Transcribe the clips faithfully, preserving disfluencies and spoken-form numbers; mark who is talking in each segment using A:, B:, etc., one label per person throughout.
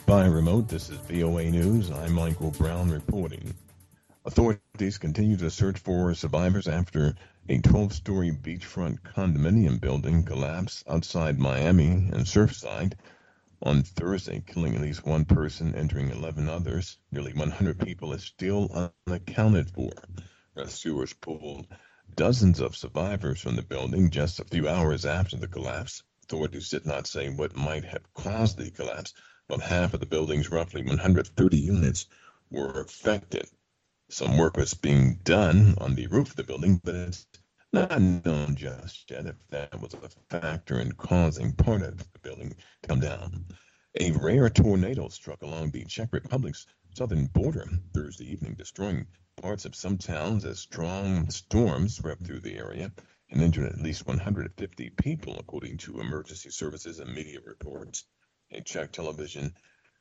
A: By remote, this is V O A News. I'm Michael Brown reporting. Authorities continue to search for survivors after a twelve-story beachfront condominium building collapsed outside Miami and Surfside on Thursday, killing at least one person, injuring eleven others. Nearly one hundred people are still unaccounted for. Rescuers pulled dozens of survivors from the building just a few hours after the collapse. Authorities did not say what might have caused the collapse, but half of the building's roughly one hundred thirty units were affected. Some work was being done on the roof of the building, but it's not known just yet if that was a factor in causing part of the building to come down. A rare tornado struck along the Czech Republic's southern border Thursday evening, destroying parts of some towns as strong storms swept through the area and injured at least one hundred fifty people, according to emergency services and media reports. A Czech television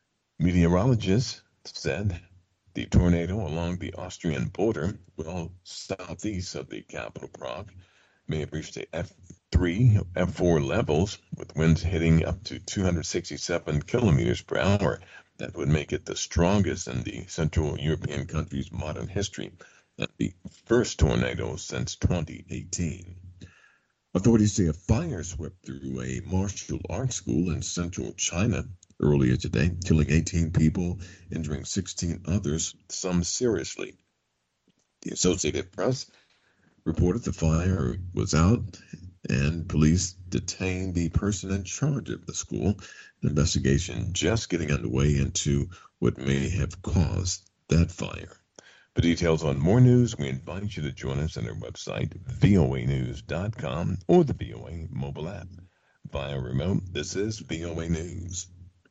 A: meteorologist said the tornado along the Austrian border, well southeast of the capital Prague, may have reached a F three, F four levels, with winds hitting up to two hundred sixty-seven kilometers per hour. That would make it the strongest in the Central European country's modern history, and the first tornado since twenty eighteen. Authorities say a fire swept through a martial arts school in central China earlier today, killing eighteen people, injuring sixteen others, some seriously. The Associated Press reported the fire was out and police detained the person in charge of the school. An investigation just getting underway into what may have caused that fire. For details on more news, we invite you to join us on our website, V O A news dot com, or the V O A mobile app. Via remote, this is V O A News.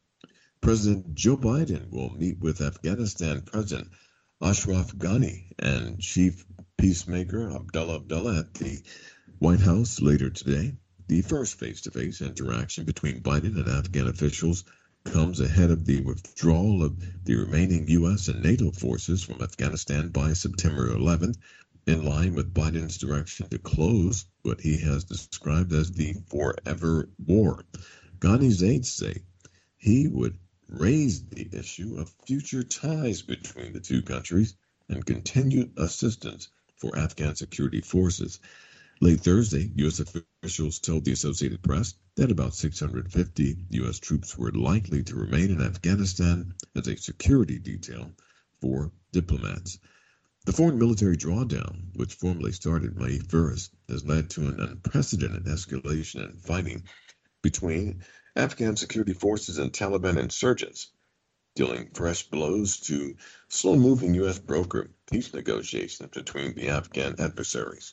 A: President Joe Biden will meet with Afghanistan President Ashraf Ghani and Chief Peacemaker Abdullah Abdullah at the White House later today. The first face-to-face interaction between Biden and Afghan officials comes ahead of the withdrawal of the remaining U S and NATO forces from Afghanistan by September eleventh, in line with Biden's direction to close what he has described as the forever war. Ghani's aides say he would raise the issue of future ties between the two countries and continued assistance for Afghan security forces. Late Thursday, U S officials told the Associated Press that about six hundred fifty U S troops were likely to remain in Afghanistan as a security detail for diplomats. The foreign military drawdown, which formally started May first, has led to an unprecedented escalation in fighting between Afghan security forces and Taliban insurgents, dealing fresh blows to slow-moving U S brokered peace negotiations between the Afghan adversaries.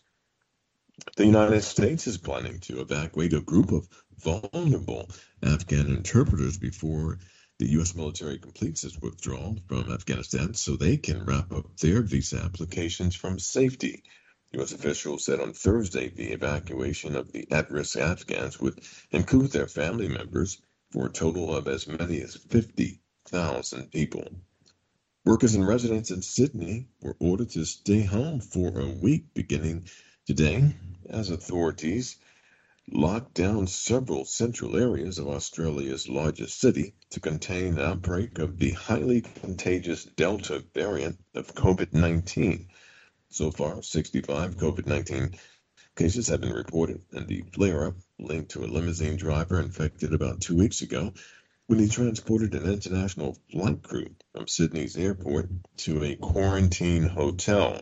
A: The United States is planning to evacuate a group of vulnerable Afghan interpreters before the U S military completes its withdrawal from Afghanistan so they can wrap up their visa applications from safety. U S officials said on Thursday the evacuation of the at-risk Afghans would include their family members for a total of as many as fifty thousand people. Workers and residents in Sydney were ordered to stay home for a week beginning today, as authorities locked down several central areas of Australia's largest city to contain an outbreak of the highly contagious Delta variant of COVID nineteen. So far, sixty-five COVID nineteen cases have been reported, and the flare-up linked to a limousine driver infected about two weeks ago when he transported an international flight crew from Sydney's airport to a quarantine hotel.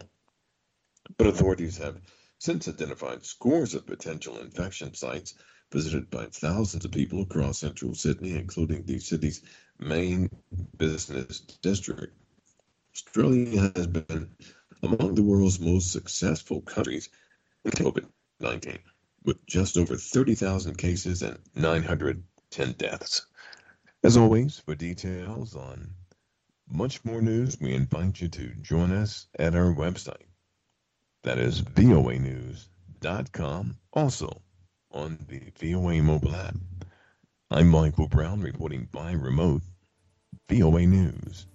A: But authorities have since identified scores of potential infection sites visited by thousands of people across central Sydney, including the city's main business district. Australia has been among the world's most successful countries in COVID nineteen, with just over thirty thousand cases and nine hundred ten deaths. As always, for details on much more news, we invite you to join us at our website. That is V O A news dot com, also on the V O A mobile app. I'm Michael Brown reporting by remote, V O A News.